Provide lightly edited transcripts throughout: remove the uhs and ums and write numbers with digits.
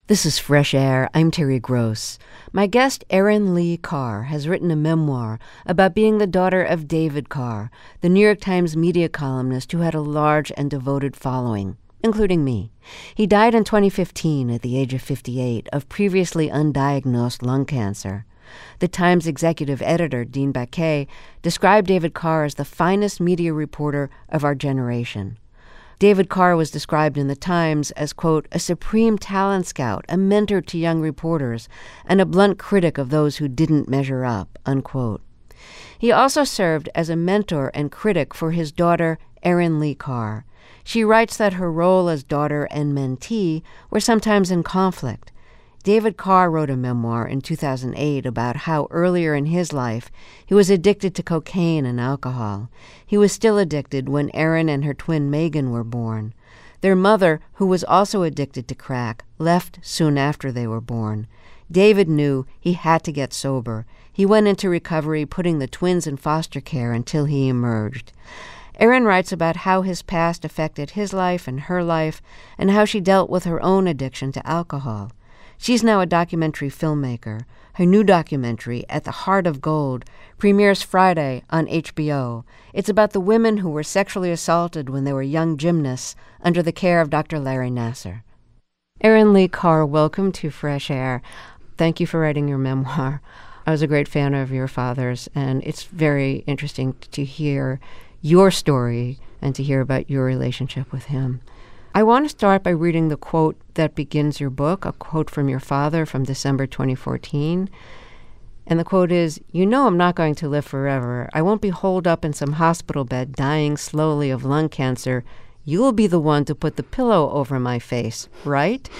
This is Fresh Air. I'm Terry Gross. My guest, Erin Lee Carr, has written a memoir about being the daughter of David Carr, the New York Times media columnist who had a large and devoted following, including me. He died in 2015 at the age of 58 of previously undiagnosed lung cancer. The Times executive editor, Dean Baquet, described David Carr as the finest media reporter of our generation. David Carr was described in the Times as, quote, a supreme talent scout, a mentor to young reporters, and a blunt critic of those who didn't measure up, unquote. He also served as a mentor and critic for his daughter, Erin Lee Carr. She writes that her role as daughter and mentee were sometimes in conflict. David Carr wrote a memoir in 2008 about how earlier in his life he was addicted to cocaine and alcohol. He was still addicted when Erin and her twin Megan were born. Their mother, who was also addicted to crack, left soon after they were born. David knew he had to get sober. He went into recovery, putting the twins in foster care until he emerged. Erin writes about how his past affected his life and her life, and how she dealt with her own addiction to alcohol. She's now a documentary filmmaker. Her new documentary, At the Heart of Gold, premieres Friday on HBO. It's about the women who were sexually assaulted when they were young gymnasts under the care of Dr. Larry Nassar. Erin Lee Carr, welcome to Fresh Air. Thank you for writing your memoir. I was a great fan of your father's, and it's very interesting to hear your story and to hear about your relationship with him. I want to start by reading the quote that begins your book, a quote from your father from December 2014. And the quote is, "You know I'm not going to live forever. I won't be holed up in some hospital bed dying slowly of lung cancer. You'll be the one to put the pillow over my face, right?"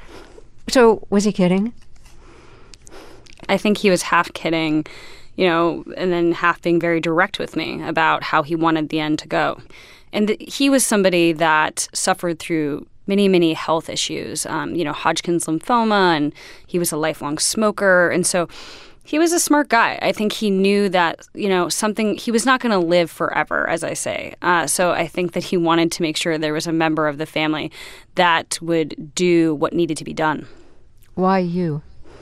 So was he kidding? I think he was half kidding, and then half being very direct with me about how he wanted the end to go. And he was somebody that suffered through many, many health issues, Hodgkin's lymphoma, and he was a lifelong smoker. And so he was a smart guy. I think he knew that, he was not going to live forever, as I say. So I think that he wanted to make sure there was a member of the family that would do what needed to be done. Why you?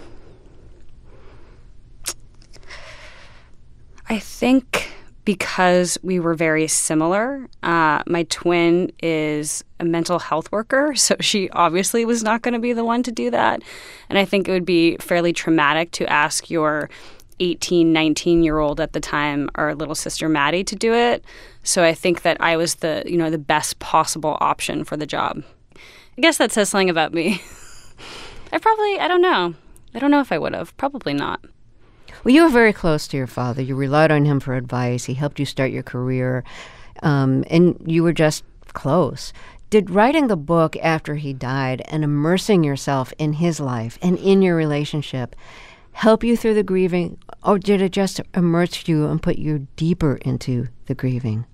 I think because we were very similar. My twin is a mental health worker, so she obviously was not going to be the one to do that. And I think it would be fairly traumatic to ask your 18, 19-year-old at the time, our little sister Maddie, to do it. So I think that I was the best possible option for the job. I guess that says something about me. I don't know. I don't know if I would have. Probably not. Well, you were very close to your father. You relied on him for advice. He helped you start your career, and you were just close. Did writing the book after he died and immersing yourself in his life and in your relationship help you through the grieving, or did it just immerse you and put you deeper into the grieving?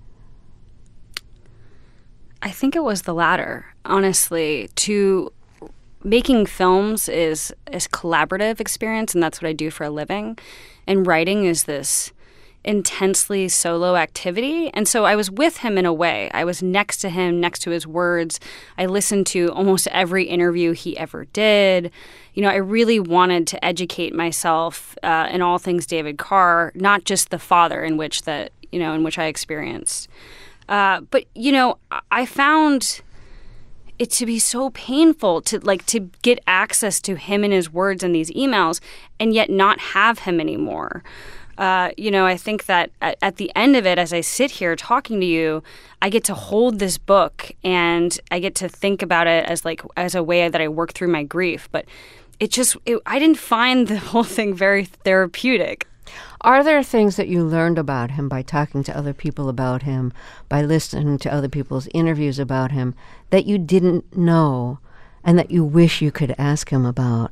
I think it was the latter, honestly. Making films is a collaborative experience, and that's what I do for a living. And writing is this intensely solo activity. And so I was with him in a way. I was next to him, next to his words. I listened to almost every interview he ever did. I really wanted to educate myself in all things David Carr, not just the father in which I experienced. But I found it to be so painful to get access to him and his words in these emails and yet not have him anymore. I think that at the end of it, as I sit here talking to you, I get to hold this book and I get to think about it as a way that I work through my grief. But I didn't find the whole thing very therapeutic. Are there things that you learned about him by talking to other people about him, by listening to other people's interviews about him, that you didn't know and that you wish you could ask him about?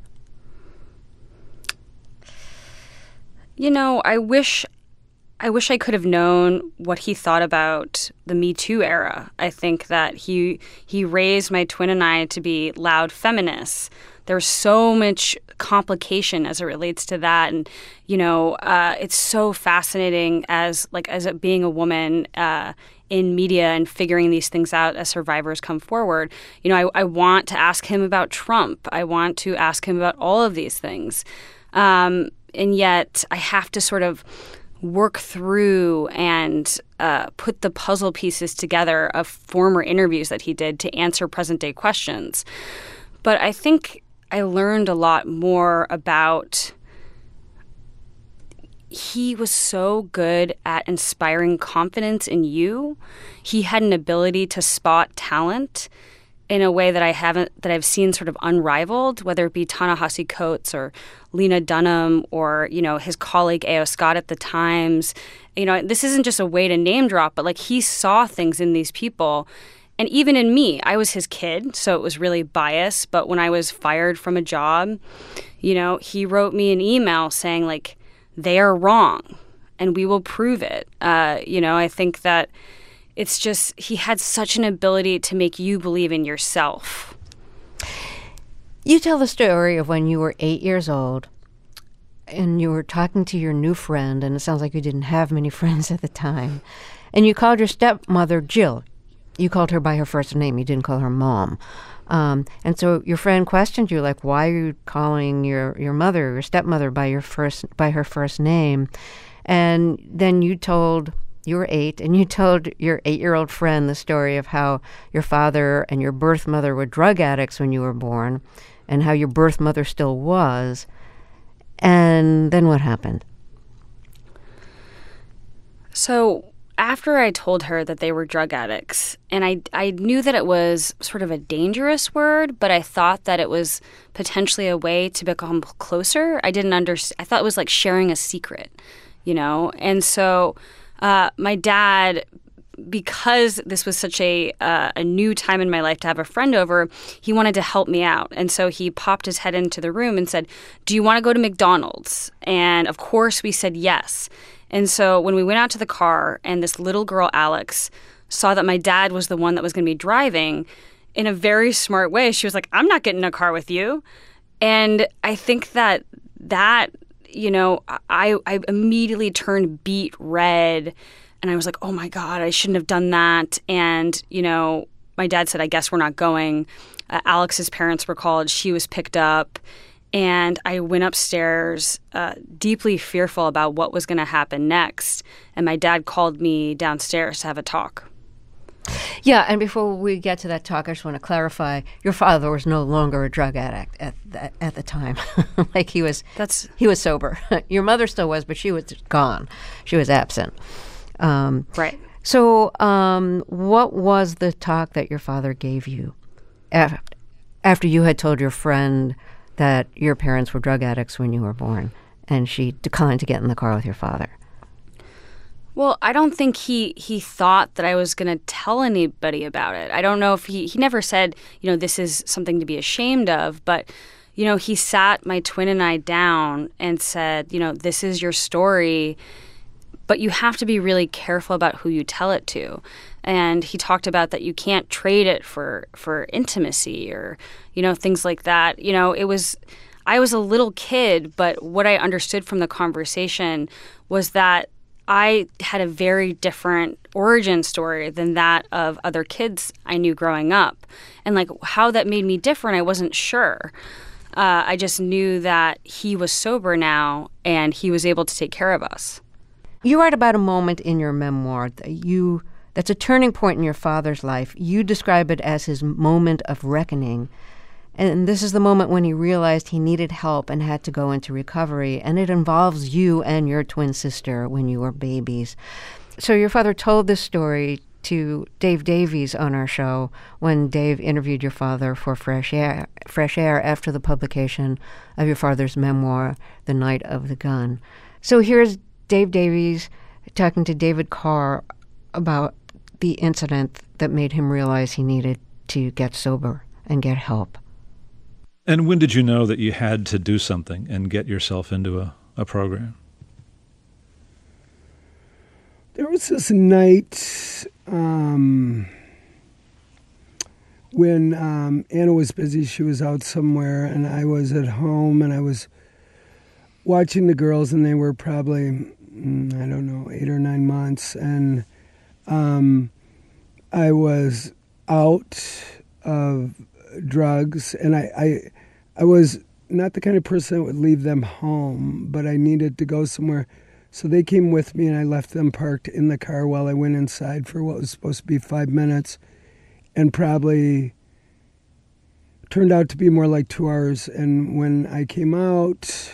I wish I could have known what he thought about the Me Too era. I think that he raised my twin and I to be loud feminists. There's so much complication as it relates to that, and it's so fascinating as being a woman in media and figuring these things out as survivors come forward. I want to ask him about Trump. I want to ask him about all of these things. And yet I have to sort of work through and put the puzzle pieces together of former interviews that he did to answer present-day questions. But I think I learned a lot more about he was so good at inspiring confidence in you. He had an ability to spot talent in a way that I've seen sort of unrivaled, whether it be Ta-Nehisi Coates or Lena Dunham or, his colleague A.O. Scott at the Times. This isn't just a way to name drop, but like he saw things in these people. And even in me, I was his kid, so it was really biased. But when I was fired from a job, he wrote me an email saying like, they are wrong and we will prove it. I think that it's just he had such an ability to make you believe in yourself. You tell the story of when you were 8 years old and you were talking to your new friend, and it sounds like you didn't have many friends at the time, and you called your stepmother Jill. You called her by her first name. You didn't call her Mom. And so your friend questioned you, like, why are you calling your mother, your stepmother, by her first name? And then you were 8, and you told your 8-year-old friend the story of how your father and your birth mother were drug addicts when you were born, and how your birth mother still was. And then what happened? So after I told her that they were drug addicts, and I knew that it was sort of a dangerous word, but I thought that it was potentially a way to become closer. I thought it was like sharing a secret, And so my dad, because this was such a new time in my life to have a friend over, he wanted to help me out. And so he popped his head into the room and said, "Do you want to go to McDonald's?" And of course we said yes. And so when we went out to the car and this little girl, Alex, saw that my dad was the one that was going to be driving, in a very smart way, she was like, "I'm not getting in a car with you." And I think that, I immediately turned beet red, and I was like, oh my God, I shouldn't have done that. And, my dad said, "I guess we're not going." Alex's parents were called. She was picked up. And I went upstairs deeply fearful about what was going to happen next. And my dad called me downstairs to have a talk. Yeah, and before we get to that talk, I just want to clarify, your father was no longer a drug addict at the time. Like he was sober. Your mother still was, but she was gone. She was absent. Right. So what was the talk that your father gave you after you had told your friend that your parents were drug addicts when you were born, and she declined to get in the car with your father? Well, I don't think he thought that I was going to tell anybody about it. I don't know if he never said, this is something to be ashamed of, but, he sat my twin and I down and said, this is your story, but you have to be really careful about who you tell it to. And he talked about that you can't trade it for intimacy or, things like that. I was a little kid, but what I understood from the conversation was that I had a very different origin story than that of other kids I knew growing up. And like how that made me different, I wasn't sure. I just knew that he was sober now and he was able to take care of us. You write about a moment in your memoir that's a turning point in your father's life. You describe it as his moment of reckoning. And this is the moment when he realized he needed help and had to go into recovery. And it involves you and your twin sister when you were babies. So your father told this story to Dave Davies on our show when Dave interviewed your father for Fresh Air after the publication of your father's memoir, The Night of the Gun. So here's Dave Davies talking to David Carr about the incident that made him realize he needed to get sober and get help. And when did you know that you had to do something and get yourself into a program? There was this night when Anna was busy. She was out somewhere, and I was at home, and I was watching the girls, and they were probably, 8 or 9 months. And I was out of drugs, and I was not the kind of person that would leave them home, but I needed to go somewhere. So they came with me, and I left them parked in the car while I went inside for what was supposed to be 5 minutes, and probably turned out to be more like 2 hours. And when I came out,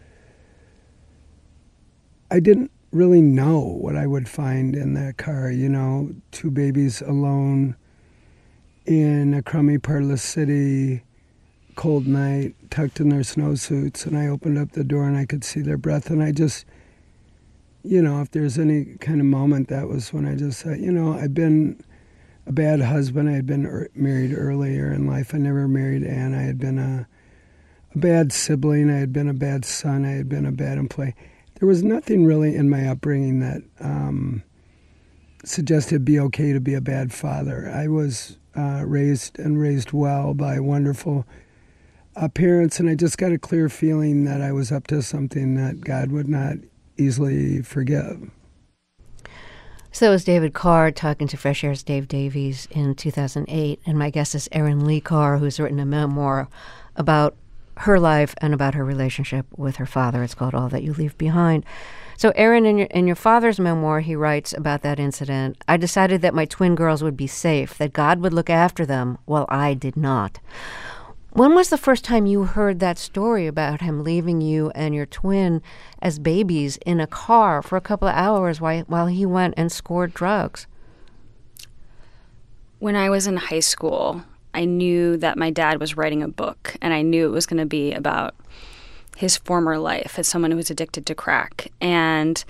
I didn't really know what I would find in that car, 2 babies alone in a crummy part of the city, cold night, tucked in their snowsuits, and I opened up the door and I could see their breath, and I just, if there's any kind of moment, that was when I just said, I've been a bad husband. I had been married earlier in life. I never married Ann. I had been a bad sibling. I had been a bad son. I had been a bad employee. There was nothing really in my upbringing that suggested it'd be okay to be a bad father. I was raised well by wonderful parents, and I just got a clear feeling that I was up to something that God would not easily forgive. So that was David Carr talking to Fresh Air's Dave Davies in 2008, and my guest is Erin Lee Carr, who's written a memoir about her life and about her relationship with her father. It's called All That You Leave Behind. So Erin, in your father's memoir, he writes about that incident, "I decided that my twin girls would be safe, that God would look after them, while I did not." When was the first time you heard that story about him leaving you and your twin as babies in a car for a couple of hours while he went and scored drugs? When I was in high school, I knew that my dad was writing a book, and I knew it was going to be about his former life as someone who was addicted to crack. And,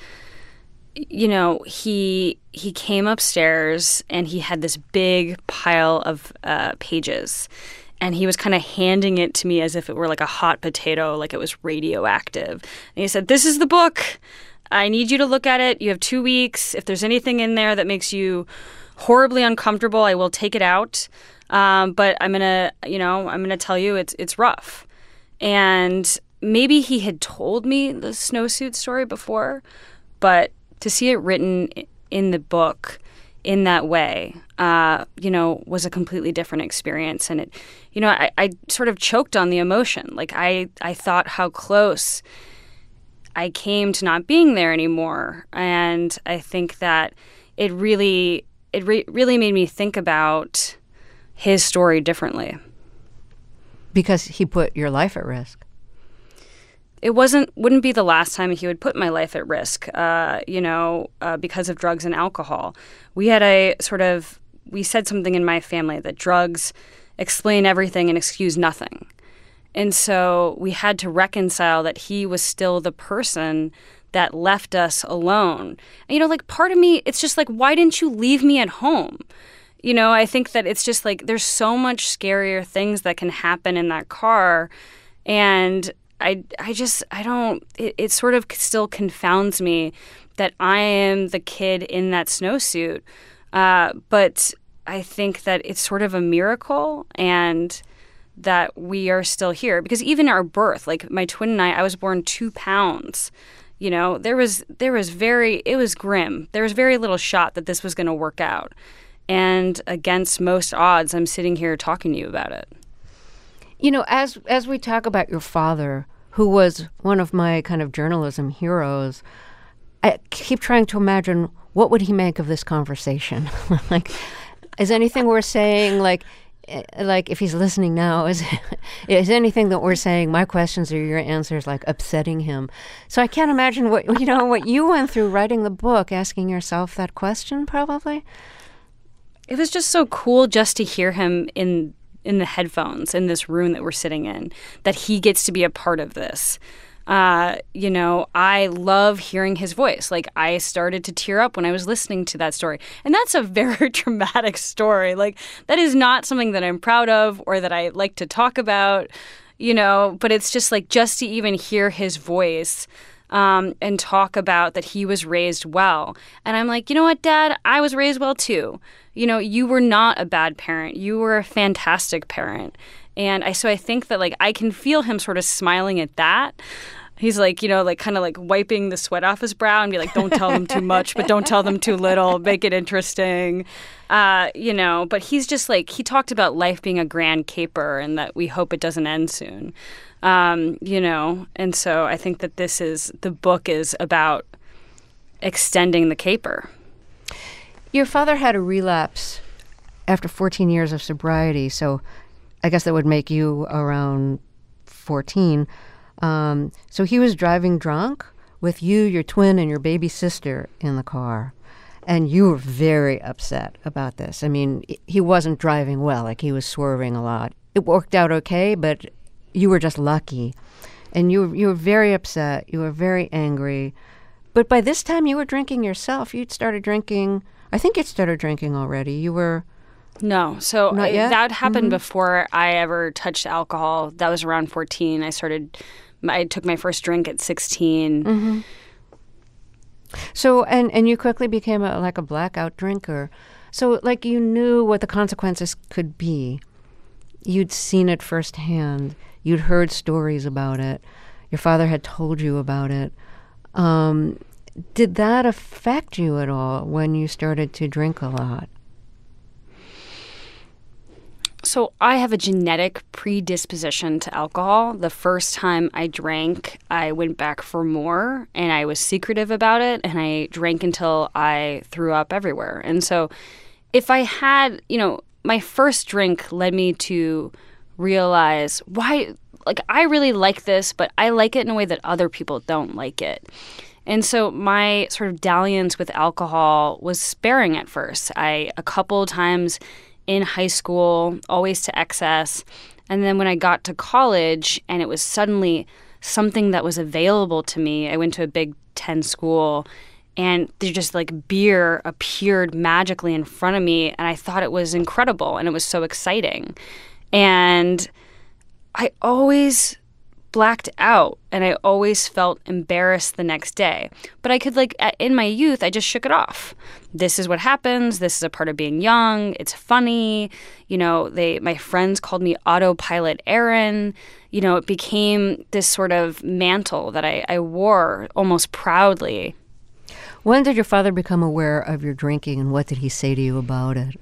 he came upstairs and he had this big pile of pages. And he was kind of handing it to me as if it were like a hot potato, like it was radioactive. And he said, "This is the book. I need you to look at it. You have 2 weeks. If there's anything in there that makes you horribly uncomfortable, I will take it out. But I'm gonna tell you it's rough." And maybe he had told me the snowsuit story before, but to see it written in the book in that way, was a completely different experience. And it, I sort of choked on the emotion. Like I thought how close I came to not being there anymore. And I think that it really made me think about his story differently. Because he put your life at risk. It wouldn't be the last time he would put my life at risk, because of drugs and alcohol. We said something in my family that drugs explain everything and excuse nothing. And so we had to reconcile that he was still the person that left us alone. And, part of me, it's just like, why didn't you leave me at home? I think that it's just like there's so much scarier things that can happen in that car. And it sort of still confounds me that I am the kid in that snowsuit. But I think that it's sort of a miracle and that we are still here. Because even our birth, like my twin and I was born 2 pounds. It was grim. There was very little shot that this was going to work out. And against most odds, I'm sitting here talking to you about it. As we talk about your father, who was one of my kind of journalism heroes, I keep trying to imagine what would he make of this conversation. Like, is anything we're saying, like if he's listening now, is anything that we're saying, my questions or your answers, like upsetting him? So I can't imagine what you went through writing the book, asking yourself that question, probably. It was just so cool just to hear him in the headphones in this room that we're sitting in, that he gets to be a part of this. I love hearing his voice. Like, I started to tear up when I was listening to that story. And that's a very dramatic story. Like, that is not something that I'm proud of or that I like to talk about, but it's just like, just to even hear his voice and talk about that he was raised well. And I'm like, you know what, Dad? I was raised well too. You were not a bad parent. You were a fantastic parent. And so I think that, like, I can feel him sort of smiling at that. He's like, like kind of like wiping the sweat off his brow and be like, don't tell them too much, but don't tell them too little. Make it interesting. But he's just like, he talked about life being a grand caper and that we hope it doesn't end soon. And so I think that the book is about extending the caper. Your father had a relapse after 14 years of sobriety, so I guess that would make you around 14. So he was driving drunk with you, your twin, and your baby sister in the car. And you were very upset about this. I mean, he wasn't driving well, like he was swerving a lot. It worked out okay, but you were just lucky. And you were very upset. You were very angry. But by this time, you were drinking yourself. You'd started drinking. I think you'd started drinking already. You were... No. So Not yet? That happened before I ever touched alcohol. That was around 14. I took my first drink at 16. Mm-hmm. So, and you quickly became like a blackout drinker. So, like, you knew what the consequences could be. You'd seen it firsthand. You'd heard stories about it. Your father had told you about it. Did that affect you at all when you started to drink a lot? So I have a genetic predisposition to alcohol. The first time I drank, I went back for more, and I was secretive about it, and I drank until I threw up everywhere. And so if I had, my first drink led me to realize why, like, I really like this, but I like it in a way that other people don't like it. And so my sort of dalliance with alcohol was sparing at first. A couple times in high school, always to excess. And then when I got to college and it was suddenly something that was available to me, I went to a Big Ten school and there just like beer appeared magically in front of me. And I thought it was incredible and it was so exciting. And I always blacked out and I always felt embarrassed the next day. But I could, like, in my youth, I just shook it off. This is what happens. This is a part of being young. It's funny. My friends called me Autopilot Erin. It became this sort of mantle that I wore almost proudly. When did your father become aware of your drinking and what did he say to you about it?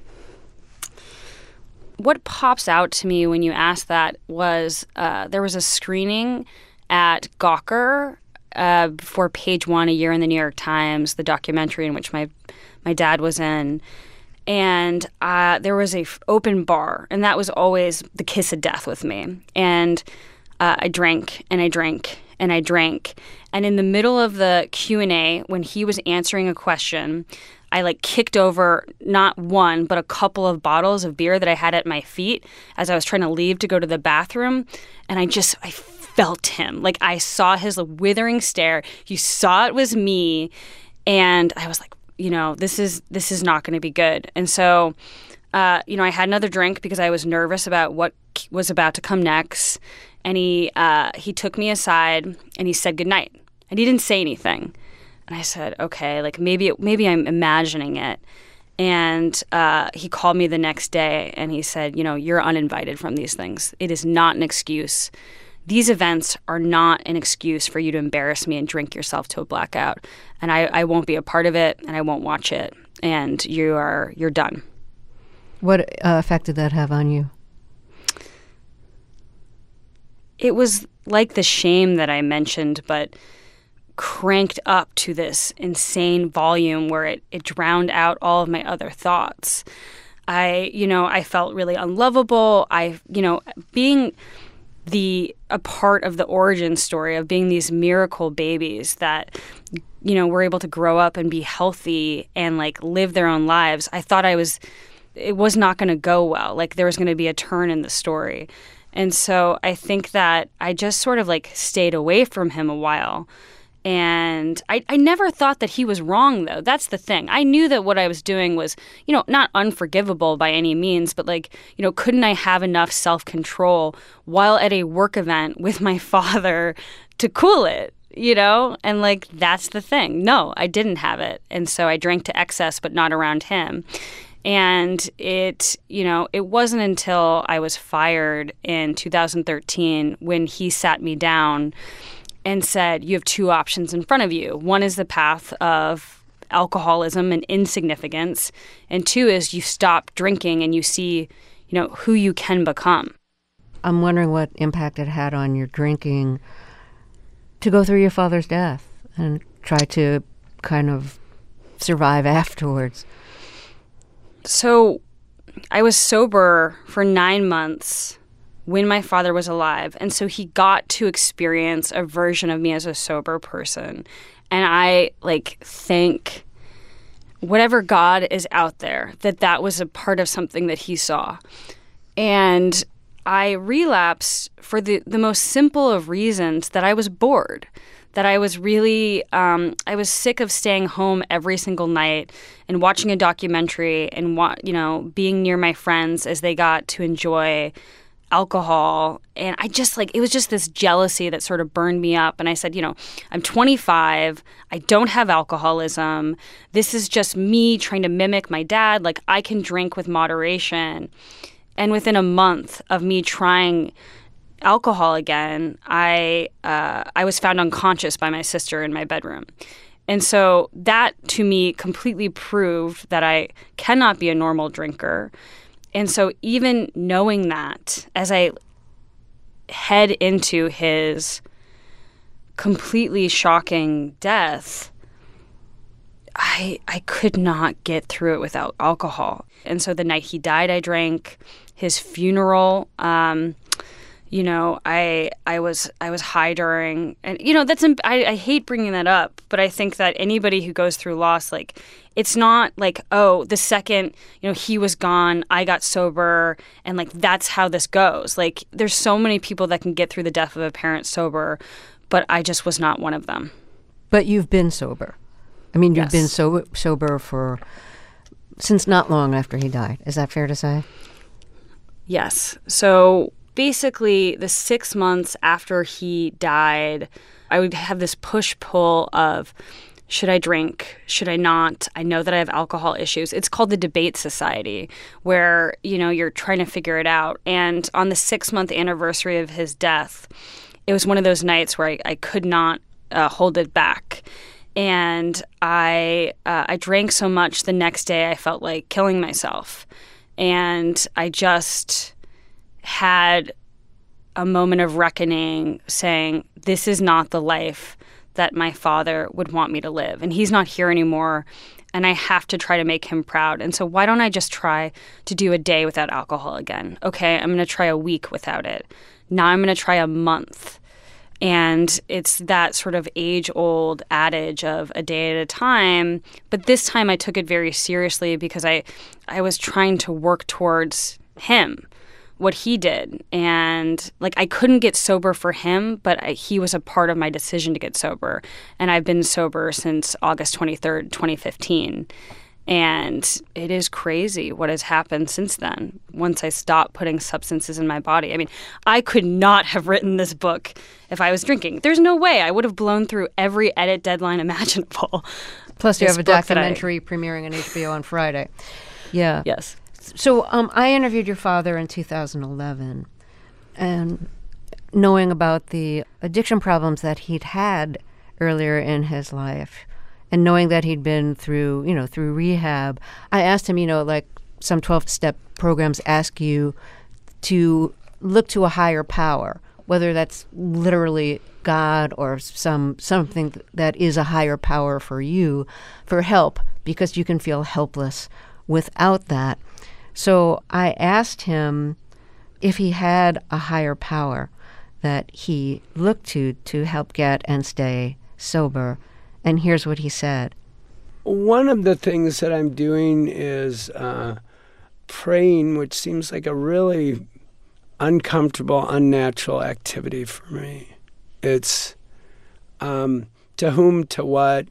What pops out to me when you ask that was there was a screening at Gawker for Page One, A Year in the New York Times, the documentary in which my dad was in. And there was a open bar, and that was always the kiss of death with me. And I drank, and I drank, and I drank. And in the middle of the Q&A, when he was answering a question, I kicked over not one, but a couple of bottles of beer that I had at my feet as I was trying to leave to go to the bathroom. And I felt him. I saw his withering stare. You saw it was me. And I was like, this is not going to be good. And so, I had another drink because I was nervous about what was about to come next. And he took me aside and he said goodnight. And he didn't say anything. And I said, okay, maybe I'm imagining it. And he called me the next day and he said, you're uninvited from these things. It is not an excuse. These events are not an excuse for you to embarrass me and drink yourself to a blackout. And I won't be a part of it and I won't watch it. And you're done. What effect did that have on you? It was like the shame that I mentioned, but cranked up to this insane volume where it drowned out all of my other thoughts. I felt really unlovable. Being a part of the origin story of being these miracle babies that, were able to grow up and be healthy and live their own lives. I thought it was not going to go well. There was going to be a turn in the story. And so I think that I just sort of stayed away from him a while. And I never thought that he was wrong, though. That's the thing. I knew that what I was doing was, not unforgivable by any means, but couldn't I have enough self-control while at a work event with my father to cool it, And that's the thing. No, I didn't have it. And so I drank to excess, but not around him. And it wasn't until I was fired in 2013 when he sat me down and said, you have two options in front of you. One is the path of alcoholism and insignificance, and two is you stop drinking and you see, who you can become. I'm wondering what impact it had on your drinking to go through your father's death and try to kind of survive afterwards. So I was sober for 9 months when my father was alive. And so he got to experience a version of me as a sober person. And I thank whatever God is out there that was a part of something that he saw. And I relapsed for the most simple of reasons, that I was bored, that I was really, I was sick of staying home every single night and watching a documentary and, being near my friends as they got to enjoy alcohol. And I just it was just this jealousy that sort of burned me up. And I said, I'm 25. I don't have alcoholism. This is just me trying to mimic my dad. I can drink with moderation. And within a month of me trying alcohol again, I was found unconscious by my sister in my bedroom. And so that, to me, completely proved that I cannot be a normal drinker. And so even knowing that, as I head into his completely shocking death, I could not get through it without alcohol. And so the night he died, I drank. His funeral, I was high during, and I hate bringing that up, but I think that anybody who goes through loss, it's not the second he was gone, I got sober, and that's how this goes. There's so many people that can get through the death of a parent sober, but I just was not one of them. But you've been sober. I mean, you've Yes. been sober since not long after he died. Is that fair to say? Yes. So basically, the 6 months after he died, I would have this push-pull of, should I drink? Should I not? I know that I have alcohol issues. It's called the Debate Society, where, you're trying to figure it out. And on the 6-month anniversary of his death, it was one of those nights where I could not hold it back. And I drank so much the next day I felt like killing myself. And I just had a moment of reckoning saying, this is not the life that my father would want me to live. And he's not here anymore, and I have to try to make him proud. And so why don't I just try to do a day without alcohol again? Okay, I'm going to try a week without it. Now I'm going to try a month. And it's that sort of age-old adage of a day at a time. But this time I took it very seriously because I was trying to work towards him, what he did. And I couldn't get sober for him, but he was a part of my decision to get sober. And I've been sober since August 23rd, 2015. And it is crazy what has happened since then, once I stopped putting substances in my body. I mean, I could not have written this book if I was drinking. There's no way. I would have blown through every edit deadline imaginable. Plus, you have a documentary premiering on HBO on Friday. Yeah. Yes. So I interviewed your father in 2011, and knowing about the addiction problems that he'd had earlier in his life, and knowing that he'd been through rehab, I asked him, some 12-step programs ask you to look to a higher power, whether that's literally God or something that is a higher power for you, for help, because you can feel helpless without that. So I asked him if he had a higher power that he looked to help get and stay sober. And here's what he said. One of the things that I'm doing is praying, which seems like a really uncomfortable, unnatural activity for me. It's to whom, to what,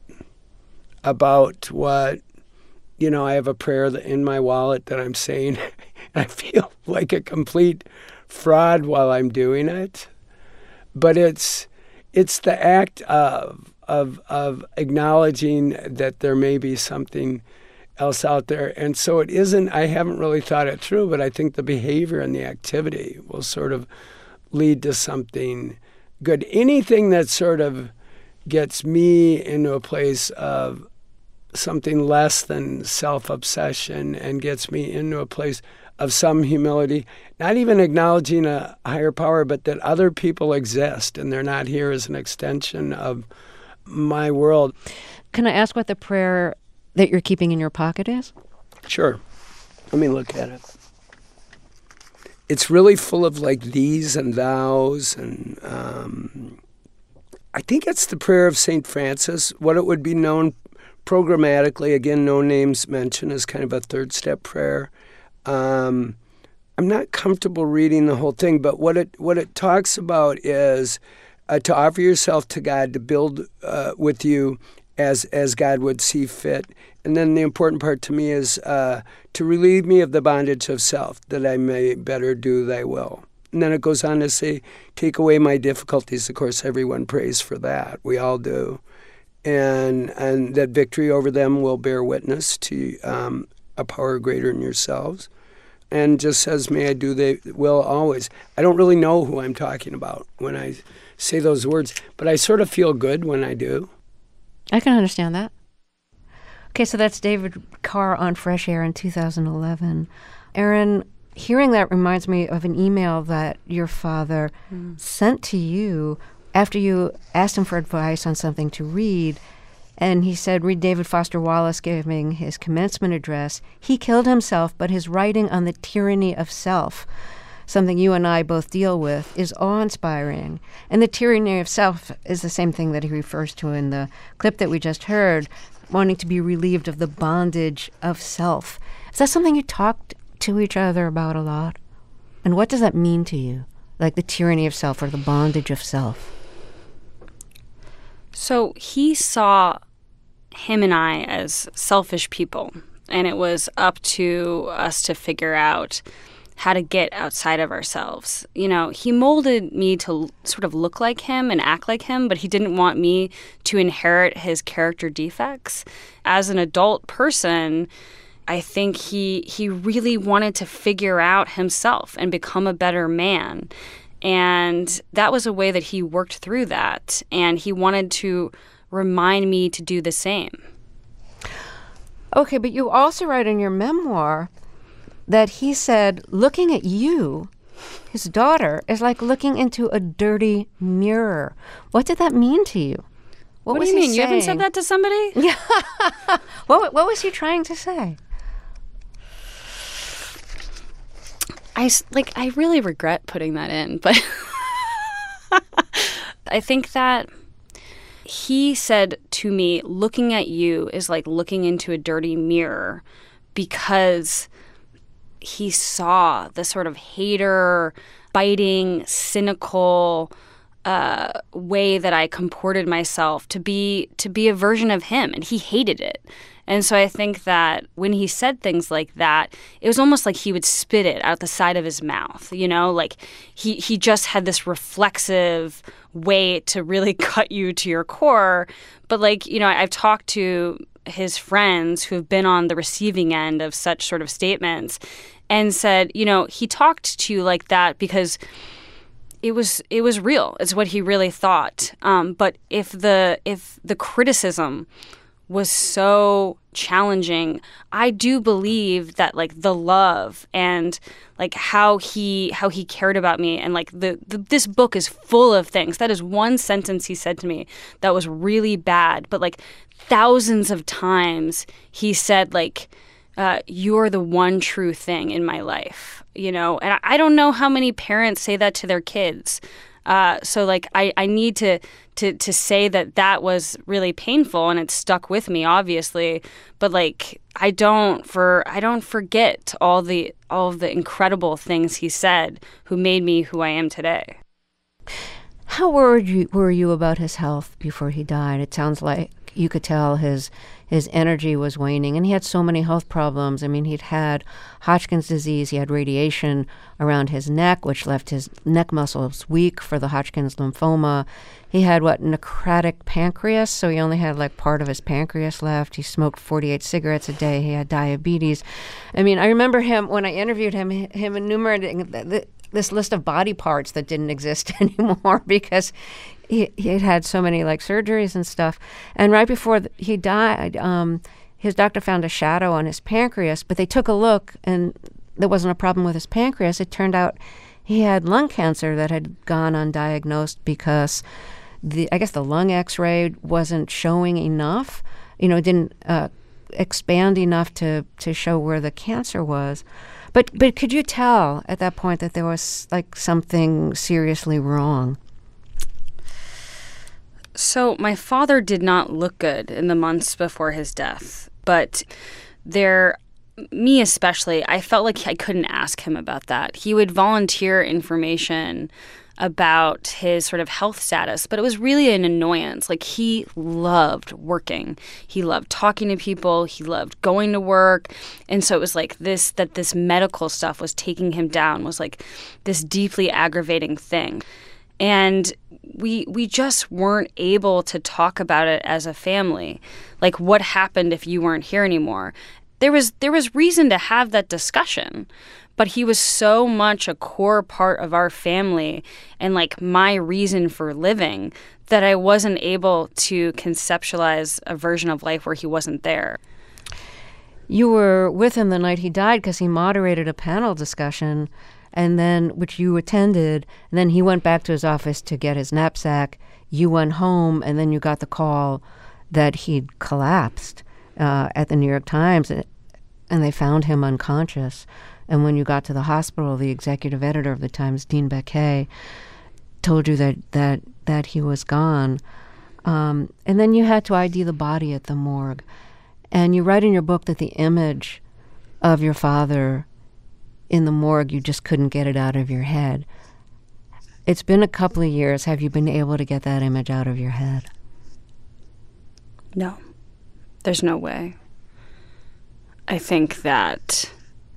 about what. I have a prayer in my wallet that I'm saying. I feel like a complete fraud while I'm doing it. But it's the act of acknowledging that there may be something else out there. And so it isn't, I haven't really thought it through, but I think the behavior and the activity will sort of lead to something good. Anything that sort of gets me into a place of something less than self-obsession and gets me into a place of some humility, not even acknowledging a higher power, but that other people exist and they're not here as an extension of my world. Can I ask what the prayer that you're keeping in your pocket is? Sure. Let me look at it. It's really full of like these and thous, and I think it's the prayer of St. Francis, what it would be known programmatically, again, no names mentioned, as kind of a third step prayer. I'm not comfortable reading the whole thing, but what it talks about is to offer yourself to God, to build with you as God would see fit. And then the important part to me is to relieve me of the bondage of self, that I may better do thy will. And then it goes on to say, take away my difficulties. Of course, everyone prays for that. We all do. And that victory over them will bear witness to a power greater than yourselves. And just says, may I do thy will always. I don't really know who I'm talking about when I say those words, but I sort of feel good when I do. I can understand that. Okay, so that's David Carr on Fresh Air in 2011. Aaron, hearing that reminds me of an email that your father sent to you after you asked him for advice on something to read. And he said, read David Foster Wallace giving his commencement address. He killed himself, but his writing on the tyranny of self, something you and I both deal with, is awe-inspiring. And the tyranny of self is the same thing that he refers to in the clip that we just heard, wanting to be relieved of the bondage of self. Is that something you talked to each other about a lot? And what does that mean to you? Like the tyranny of self or the bondage of self? So he saw him and I as selfish people, and it was up to us to figure out how to get outside of ourselves. You know, he molded me to sort of look like him and act like him, but he didn't want me to inherit his character defects. As an adult person, I think he really wanted to figure out himself and become a better man. And that was a way that he worked through that. And he wanted to remind me to do the same. Okay, but you also write in your memoir that he said, looking at you, his daughter, is like looking into a dirty mirror. What did that mean to you? What do you mean? You haven't said that to somebody? Yeah. What was he trying to say? I really regret putting that in, but I think that he said to me, looking at you is like looking into a dirty mirror, because he saw the sort of hater, biting, cynical way that I comported myself to be a version of him, and he hated it. And so I think that when he said things like that, it was almost like he would spit it out the side of his mouth, you know? Like he just had this reflexive way to really cut you to your core. But like, you know, I've talked to his friends who have been on the receiving end of such sort of statements and said, you know, he talked to you like that because it was real. It's what he really thought. But if the criticism was so challenging, I do believe that like the love and like how he cared about me, and like this book is full of things. That is one sentence he said to me that was really bad, but like thousands of times he said like, you're the one true thing in my life, you know? And I don't know how many parents say that to their kids. So like I need to say that was really painful, and it stuck with me, obviously. But like I don't forget all of the incredible things he said, who made me who I am today. How worried were you about his health before he died? It sounds like you could tell his energy was waning, and he had so many health problems. I mean, he'd had Hodgkin's disease, he had radiation around his neck, which left his neck muscles weak for the Hodgkin's lymphoma. He had, necrotic pancreas, so he only had, part of his pancreas left. He smoked 48 cigarettes a day. He had diabetes. I mean, I remember him, when I interviewed him enumerating this list of body parts that didn't exist anymore because he had had so many like surgeries and stuff. And right before he died, his doctor found a shadow on his pancreas, but they took a look and there wasn't a problem with his pancreas. It turned out he had lung cancer that had gone undiagnosed because I guess the lung X-ray wasn't showing enough. It didn't expand enough to show where the cancer was. But could you tell at that point that there was like something seriously wrong? So my father did not look good in the months before his death, but me especially, I felt like I couldn't ask him about that. He would volunteer information about his sort of health status, but it was really an annoyance. Like, he loved working. He loved talking to people. He loved going to work. And so it was like this medical stuff was taking him down, was like this deeply aggravating thing. And we just weren't able to talk about it as a family. Like, what happened if you weren't here anymore? There was reason to have that discussion, but he was so much a core part of our family and like my reason for living that I wasn't able to conceptualize a version of life where he wasn't there. You were with him the night he died because he moderated a panel discussion, and then which you attended, and then he went back to his office to get his knapsack. You went home, and then you got the call that he'd collapsed at the New York Times, and they found him unconscious. And when you got to the hospital, the executive editor of the Times, Dean Baquet, told you that he was gone. And then you had to ID the body at the morgue. And you write in your book that the image of your father in the morgue, you just couldn't get it out of your head. It's been a couple of years. Have you been able to get that image out of your head? No. There's no way. I think that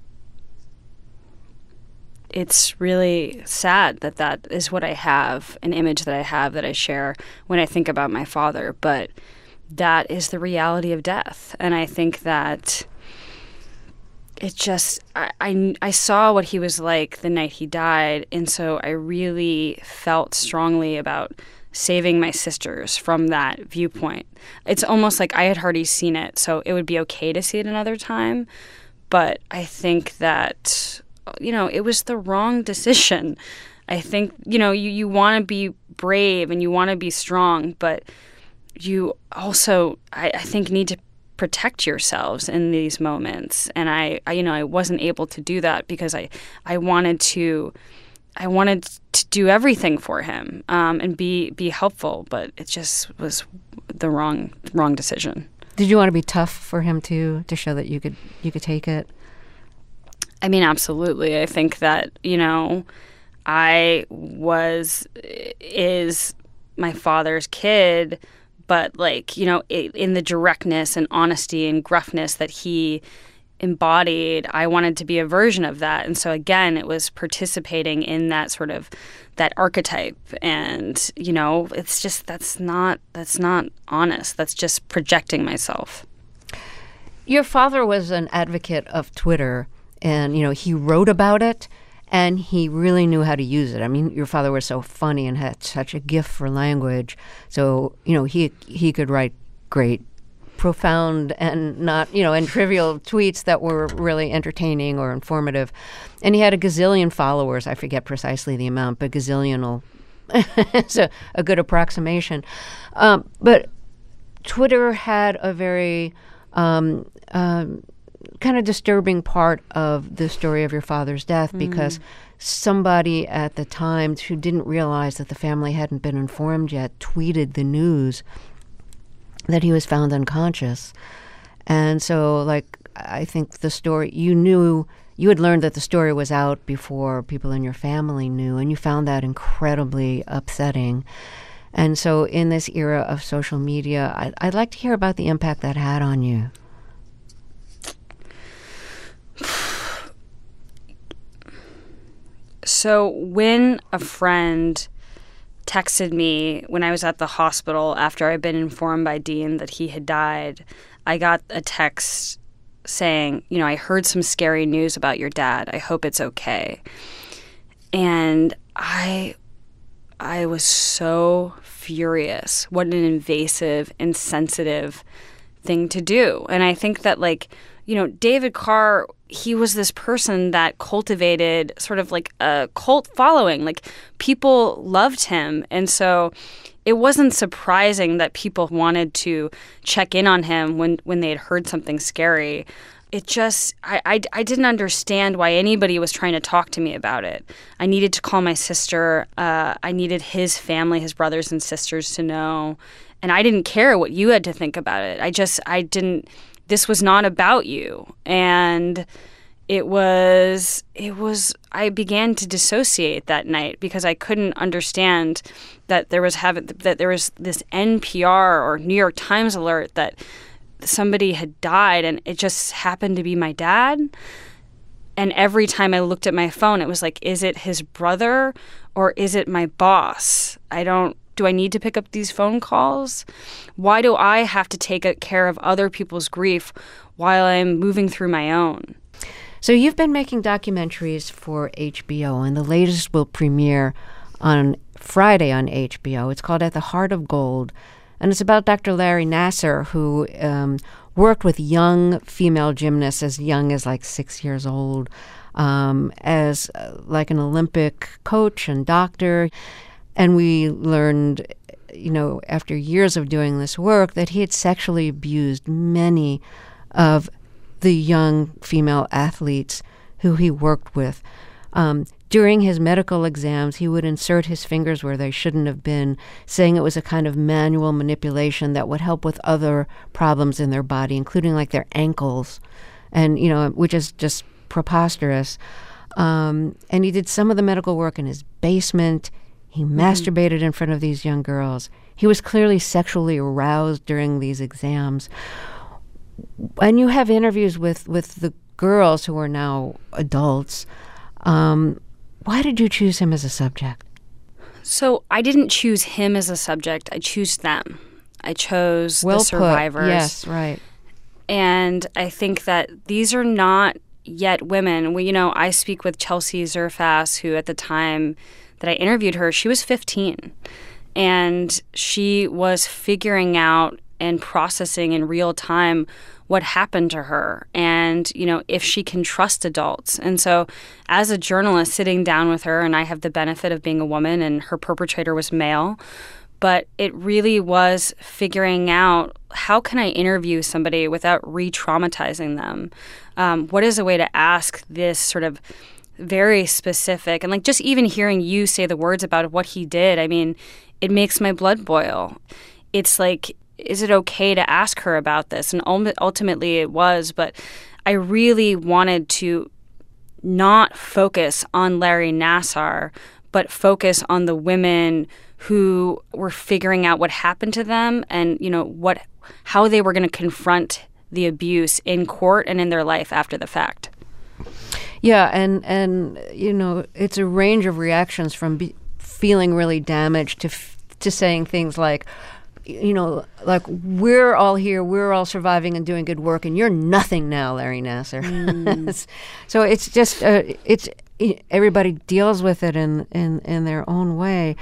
it's really sad that is what I have, an image that I have that I share when I think about my father. But that is the reality of death. And I think that it just, I saw what he was like the night he died. And so I really felt strongly about saving my sisters from that viewpoint. It's almost like I had already seen it, so it would be okay to see it another time. But I think that, it was the wrong decision. I think, you want to be brave and you want to be strong, but you also, I think, need to protect yourselves in these moments. And I wasn't able to do that because I wanted to do everything for him and be helpful, but it just was the wrong decision. Did you want to be tough for him to show that you could take it? I mean, absolutely. I think that, I is my father's kid, but in the directness and honesty and gruffness that he embodied, I wanted to be a version of that. And so again, it was participating in that sort of that archetype. And, it's just, that's not honest. That's just projecting myself. Your father was an advocate of Twitter, and, he wrote about it, and he really knew how to use it. I mean, your father was so funny and had such a gift for language. So, he could write great, profound and not, and trivial tweets that were really entertaining or informative. And he had a gazillion followers. I forget precisely the amount, but gazillion is a good approximation. But Twitter had a very kind of disturbing part of the story of your father's death because somebody at the time who didn't realize that the family hadn't been informed yet tweeted the news that he was found unconscious. And so, I think the story, you had learned that the story was out before people in your family knew, and you found that incredibly upsetting. And so in this era of social media, I'd like to hear about the impact that had on you. So when a friend texted me when I was at the hospital after I'd been informed by Dean that he had died, I got a text saying, I heard some scary news about your dad. I hope it's okay. And I was so furious. What an invasive, insensitive thing to do. And I think that, like, you know, David Carr, he was this person that cultivated sort of like a cult following. Like, people loved him. And so it wasn't surprising that people wanted to check in on him when they had heard something scary. It just, I didn't understand why anybody was trying to talk to me about it. I needed to call my sister. I needed his family, his brothers and sisters to know. And I didn't care what you had to think about it. I didn't, this was not about you. And it was, I began to dissociate that night because I couldn't understand that there was this NPR or New York Times alert that somebody had died, and it just happened to be my dad. And every time I looked at my phone, it was like, is it his brother or is it my boss? Do I need to pick up these phone calls? Why do I have to take care of other people's grief while I'm moving through my own? So you've been making documentaries for HBO, and the latest will premiere on Friday on HBO. It's called At the Heart of Gold. And it's about Dr. Larry Nassar, who worked with young female gymnasts as young as like 6 years old, as like an Olympic coach and doctor. And we learned, you know, after years of doing this work, that he had sexually abused many of the young female athletes who he worked with. During his medical exams, he would insert his fingers where they shouldn't have been, saying it was a kind of manual manipulation that would help with other problems in their body, including like their ankles, and, you know, which is just preposterous. And he did some of the medical work in his basement. He masturbated in front of these young girls. He was clearly sexually aroused during these exams. And you have interviews with the girls who are now adults. Why did you choose him as a subject? So I didn't choose him as a subject. I chose them. I chose the survivors. Yes, right. And I think that these are not yet women. You know, I speak with Chelsea Zerfas, who at the time that I interviewed her, she was 15. And she was figuring out and processing in real time what happened to her and, you know, if she can trust adults. And so as a journalist sitting down with her, and I have the benefit of being a woman and her perpetrator was male, but it really was figuring out, how can I interview somebody without re-traumatizing them? What is a way to ask this sort of very specific, and like just even hearing you say the words about what he did, I mean, it makes my blood boil. It's like, is it okay to ask her about this? And ultimately it was, but I really wanted to not focus on Larry Nassar, but focus on the women who were figuring out what happened to them and, you know, how they were going to confront the abuse in court and in their life after the fact. Yeah, and you know, it's a range of reactions from feeling really damaged to saying things like, you know, like, we're all here, we're all surviving and doing good work, and you're nothing now, Larry Nassar. So it's just, everybody deals with it in their own way.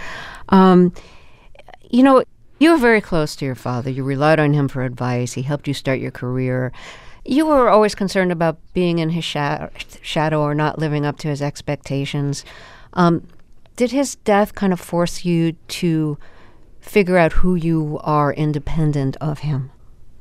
You know, you were very close to your father. You relied on him for advice. He helped you start your career. You were always concerned about being in his shadow or not living up to his expectations. Did his death kind of force you to figure out who you are independent of him?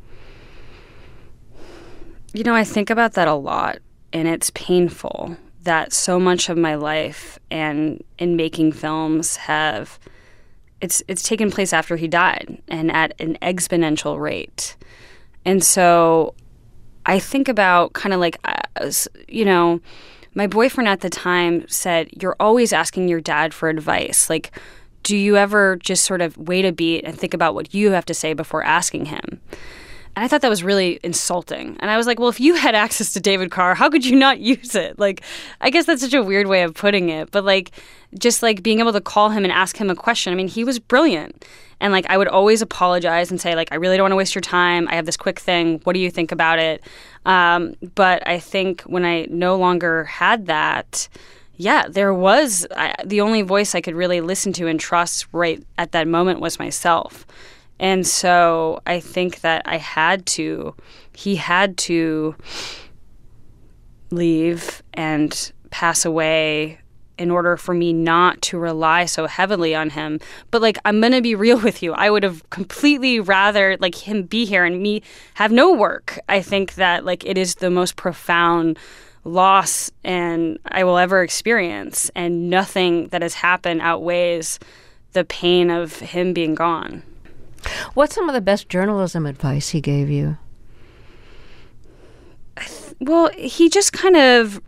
You know, I think about that a lot, and it's painful that so much of my life and in making films it's taken place after he died and at an exponential rate. And so I think about kind of like, you know, my boyfriend at the time said, you're always asking your dad for advice. Like, do you ever just sort of wait a beat and think about what you have to say before asking him? And I thought that was really insulting. And I was like, well, if you had access to David Carr, how could you not use it? Like, I guess that's such a weird way of putting it. But like, just like being able to call him and ask him a question. I mean, he was brilliant. And like, I would always apologize and say, like, I really don't want to waste your time. I have this quick thing. What do you think about it? But I think when I no longer had that, yeah, there was the only voice I could really listen to and trust right at that moment was myself. And so I think that he had to leave and pass away in order for me not to rely so heavily on him. But like, I'm going to be real with you. I would have completely rather like him be here and me have no work. I think that like it is the most profound loss and I will ever experience, and nothing that has happened outweighs the pain of him being gone. What's some of the best journalism advice he gave you? Well, he just kind of,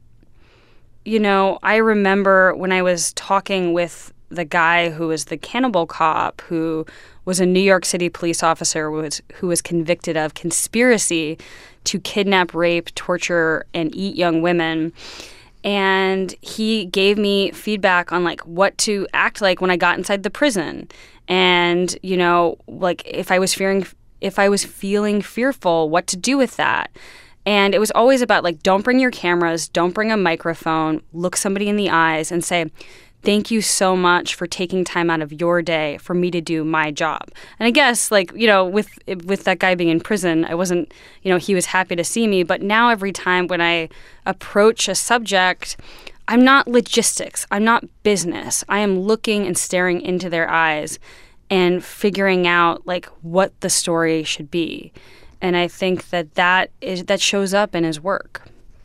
I remember when I was talking with the guy who was the cannibal cop, who was a New York City police officer who was convicted of conspiracy to kidnap, rape, torture, and eat young women. And he gave me feedback on like what to act like when I got inside the prison. And, like if I was feeling fearful, what to do with that. And it was always about like, don't bring your cameras, don't bring a microphone, look somebody in the eyes and say, thank you so much for taking time out of your day for me to do my job. And I guess like, with that guy being in prison, I wasn't, he was happy to see me. But now every time when I approach a subject, I'm not logistics, I'm not business. I am looking and staring into their eyes and figuring out like what the story should be. And I think that shows up in his work.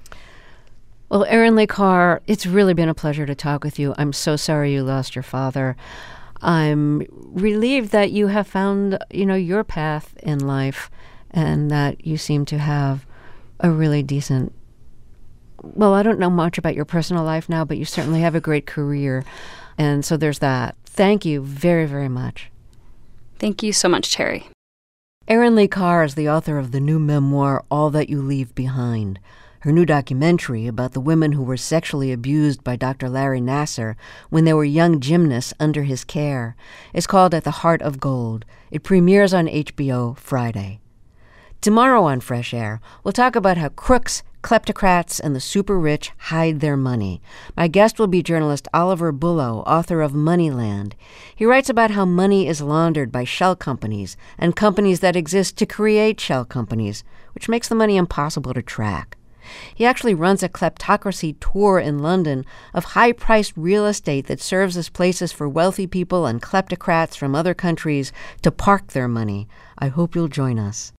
Well, Erin Lee Carr, it's really been a pleasure to talk with you. I'm so sorry you lost your father. I'm relieved that you have found, your path in life and that you seem to have a really decent, well, I don't know much about your personal life now, but you certainly have a great career. And so there's that. Thank you very, very much. Thank you so much, Terry. Erin Lee Carr is the author of the new memoir, All That You Leave Behind. Her new documentary about the women who were sexually abused by Dr. Larry Nassar when they were young gymnasts under his care is called At the Heart of Gold. It premieres on HBO Friday. Tomorrow on Fresh Air, we'll talk about how crooks, kleptocrats, and the super rich hide their money. My guest will be journalist Oliver Bullough, author of Moneyland. He writes about how money is laundered by shell companies and companies that exist to create shell companies, which makes the money impossible to track. He actually runs a kleptocracy tour in London of high-priced real estate that serves as places for wealthy people and kleptocrats from other countries to park their money. I hope you'll join us.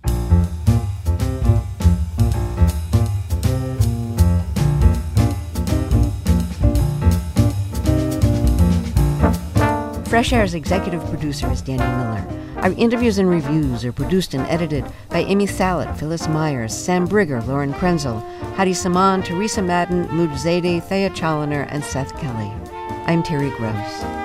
Fresh Air's executive producer is Danny Miller. Our interviews and reviews are produced and edited by Amy Salit, Phyllis Myers, Sam Brigger, Lauren Krenzel, Hadi Saman, Teresa Madden, Mood Zadie, Thea Challoner, and Seth Kelly. I'm Terry Gross.